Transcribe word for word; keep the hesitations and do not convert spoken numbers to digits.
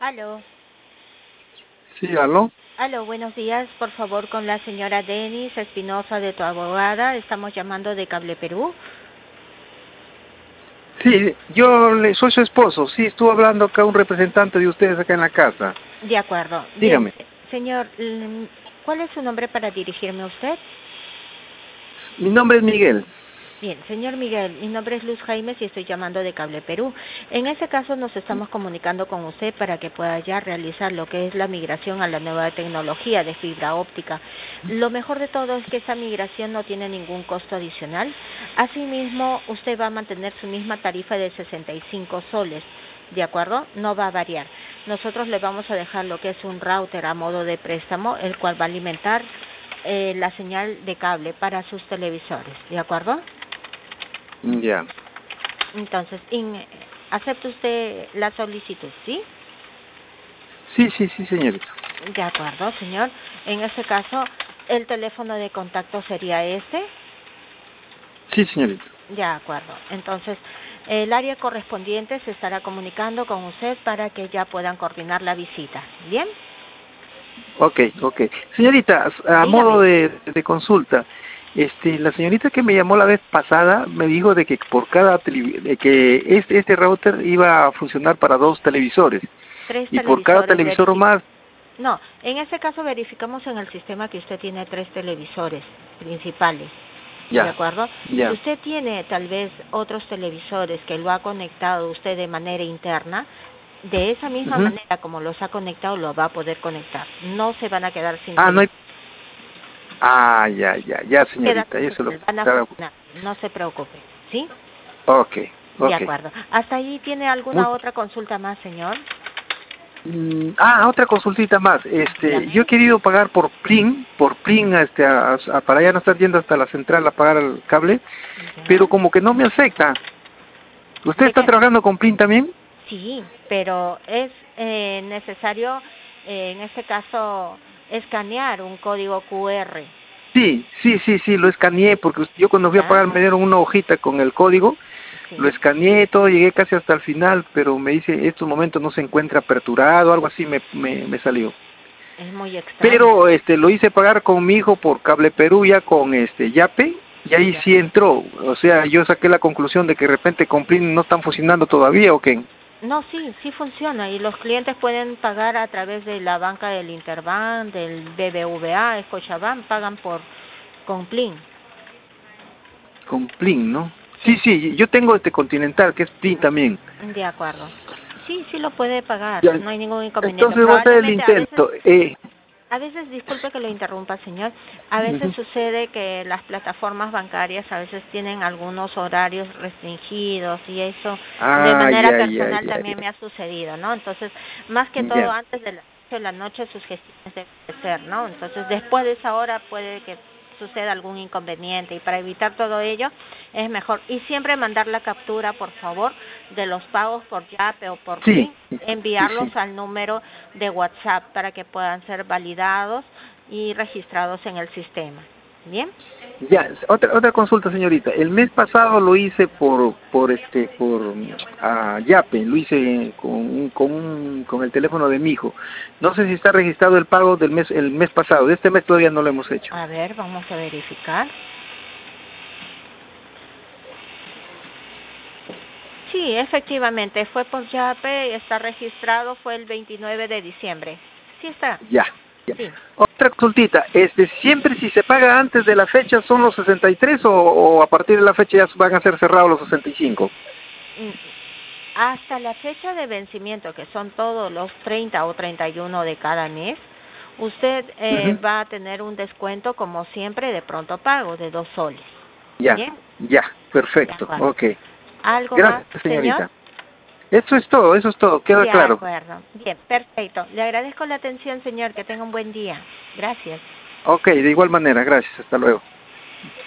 Aló. Sí, aló. Aló, buenos días. Por favor, con la señora Denis Espinosa de tu abogada. Estamos llamando de Cable Perú. Sí, yo le, soy su esposo. Sí, estuve hablando acá un representante de ustedes acá en la casa. De acuerdo. Bien, Dígame. señor, ¿cuál es su nombre para dirigirme a usted? Mi nombre es Miguel. Bien, señor Miguel, mi nombre es Luz Jaimes y estoy llamando de Cable Perú. En ese caso nos estamos comunicando con usted para que pueda ya realizar lo que es la migración a la nueva tecnología de fibra óptica. Lo mejor de todo es que esa migración no tiene ningún costo adicional. Asimismo, usted va a mantener su misma tarifa de sesenta y cinco soles, ¿de acuerdo? No va a variar. Nosotros le vamos a dejar lo que es un router a modo de préstamo, el cual va a alimentar eh, la señal de cable para sus televisores, ¿de acuerdo? Ya. Entonces, in, ¿acepta usted la solicitud, sí? Sí, sí, sí, señorita. De acuerdo, señor. En ese caso, ¿el teléfono de contacto sería este? Sí, señorita. De acuerdo. Entonces, el área correspondiente se estará comunicando con usted para que ya puedan coordinar la visita. ¿Bien? Ok, ok. Señorita, a Dígame. modo de, de consulta, este, la señorita que me llamó la vez pasada me dijo de que por cada tele, de que este, este router iba a funcionar para dos televisores Tres y por cada televisores televisor verificados. más. No, en este caso verificamos en el sistema que usted tiene tres televisores principales. ¿De Ya, acuerdo? Si ya. usted tiene tal vez otros televisores que lo ha conectado usted de manera interna, de esa misma Uh-huh. manera como los ha conectado, lo va a poder conectar. No se van a quedar sin Ah, no hay. televisor. Ah, ya, ya, ya, señorita, Quédate eso con lo él, van a estaba. funcionar. No se preocupe. ¿Sí? Ok, De ok. acuerdo. ¿Hasta ahí tiene Muy... alguna otra consulta más, señor? Mm, ah, otra consultita más. Este, yo he Dígame. querido pagar por Plin, por Plin, este, a- a- para ya no estar yendo hasta la central a pagar el cable, pero ¿Ya? como que no me acepta. ¿Usted ¿De está qué? trabajando con Plin también? Sí, pero es eh, necesario, eh, en este caso, escanear un código Q R. Sí, sí, sí, sí, lo escaneé porque yo cuando fui a ¿Ya? pagar me dieron una hojita con el código, lo Sí. escaneé todo, llegué casi hasta el final, pero me dice, en estos momentos no se encuentra aperturado, algo así me, me, me salió. Es muy extraño. Pero este lo hice pagar con mi hijo por Cable Perú ya con este Yape y ahí ¿Ya? sí entró. O sea, yo saqué la conclusión de que de repente con Plin no están funcionando todavía o qué. No, sí, sí funciona y los clientes pueden pagar a través de la banca del Interbank, del B B V A, Scotiabank, pagan por con Plin. Con Plin, ¿no? Sí, Sí, sí, yo tengo este Continental que es Plin también. de acuerdo. Sí, sí lo puede pagar, Ya, no hay ningún inconveniente. entonces voy a hacer el Probablemente a veces intento. Eh, A veces, disculpe que lo interrumpa, señor, a veces ujú. sucede que las plataformas bancarias a veces tienen algunos horarios restringidos y eso de Ah, manera ya, ya, personal ya, también me ha sucedido, ¿no? Entonces, más que ya. todo Ya. antes de las ocho de la noche sus gestiones deben ser, ¿no? Entonces, después de esa hora puede que suceda algún inconveniente y para evitar todo ello es mejor y siempre mandar la captura, por favor, de los pagos por Yape o por Sí, Plin, sí, enviarlos sí. al número de WhatsApp para que puedan ser validados y registrados en el sistema. ¿Bien? Ya, otra otra consulta, señorita. El mes pasado lo hice por por este por ah, Yape, lo hice con un- con un- con el teléfono de mi hijo. No sé si está registrado el pago del mes el mes pasado. De este mes todavía no lo hemos hecho. A ver, vamos a verificar. Sí, efectivamente, fue por Yape, está registrado, fue el veintinueve de diciembre. Sí está, Ya, ya. sí. Otra consulta, este siempre si se paga antes de la fecha son los sesenta y tres o, o a partir de la fecha ya van a ser cerrados los sesenta y cinco. Mm, Hasta la fecha de vencimiento, que son todos los treinta o treinta y uno de cada mes, usted eh, Ujú. va a tener un descuento, como siempre, de pronto pago, de dos soles. Ya, ¿Bien? ya, De perfecto. acuerdo. Ok. ¿Algo más, Gracias, señor? señorita. Eso es todo, eso es todo. Queda De claro. acuerdo. Bien, perfecto. Le agradezco la atención, señor. Que tenga un buen día. Gracias. Ok, de igual manera, gracias, hasta luego.